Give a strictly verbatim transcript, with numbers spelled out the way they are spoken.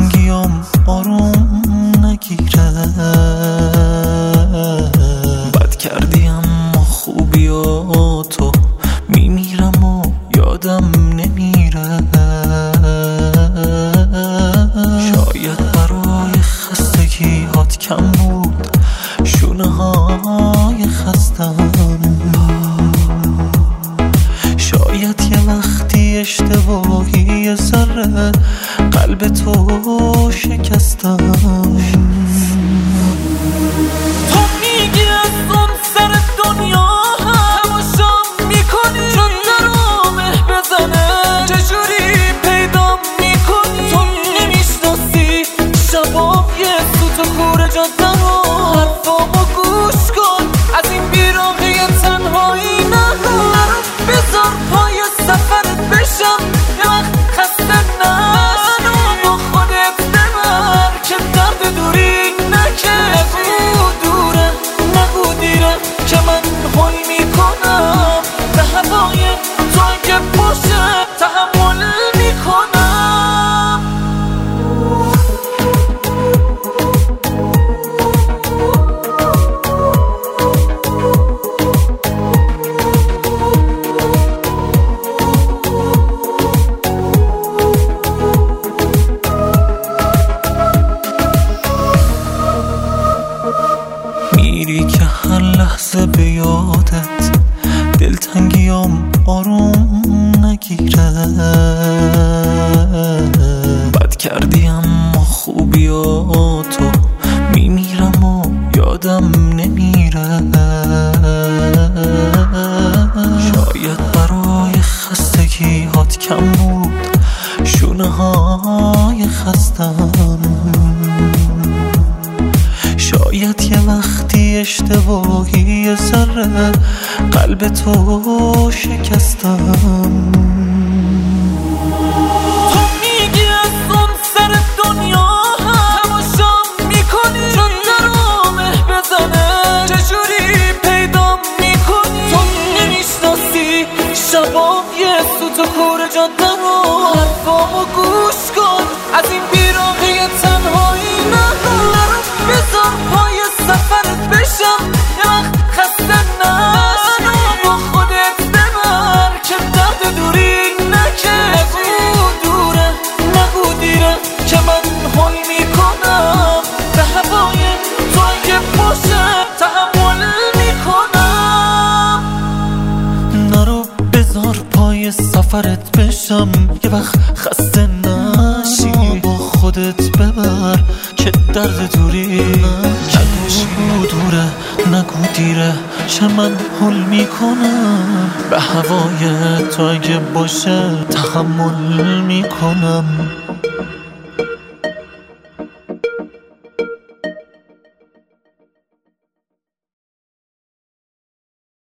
دلتنگیام آروم نگیره. بد کردی اما خوبیاتو میمیرم و یادم نمیره. شاید برای خستگیات کم بود شونه های خستم. شاید یه وقتی اشتباهی یه ذره قلب تو شکستم. تو میگی از اون سر دنیا تماشام میکنی چون درو مه بزنه. چجوری پیدا میکنی تو نمیشناسی شبام یه سوت و کوره جاده رو. حرفامو گوش کن از این بیراقی تنهایی نرو. بذار پای سفرت بشم یه وقت خسته نشو. با خودت ببر که درد دوری نکش. نگو دوره نگو دیره که من حال میکنم به هوای تو اگه باشه تحمل میکنم. میری که هر لحظه به یادت دلتنگیام آروم نگیره. بد کردی اما خوبیاتو میمیرم و یادم نمیره. شاید برای خستگیات کم بود شونه های خستم. شاید یه وقتی اشتباهی یه ذره قلب تو شکستم. تو میگی از اون سر دنیا تماشام میکنی چون درو مه بزنه. چجوری پیدا میکنی تو نمیشناسی شبام یه سوت و کوره جاده رو. حرفامو گوش کن از این بیراقی تنهایی نرو. بذار پای سفرت بشم یه وقت خسته نشو. با خودت ببر که درد دوری نکش. نگو دوره نگو دیره که من حال میکنم به هوای تو اگه باشه تحمل میکنم. نرو بذار پای سفرت بشم یه وقت خسته نشی. با خودت ببر که درد دوری نکش. نگو دوره نگو دیره چه من حل میکنم به هوای تو اگه باشه تحمل میکنم.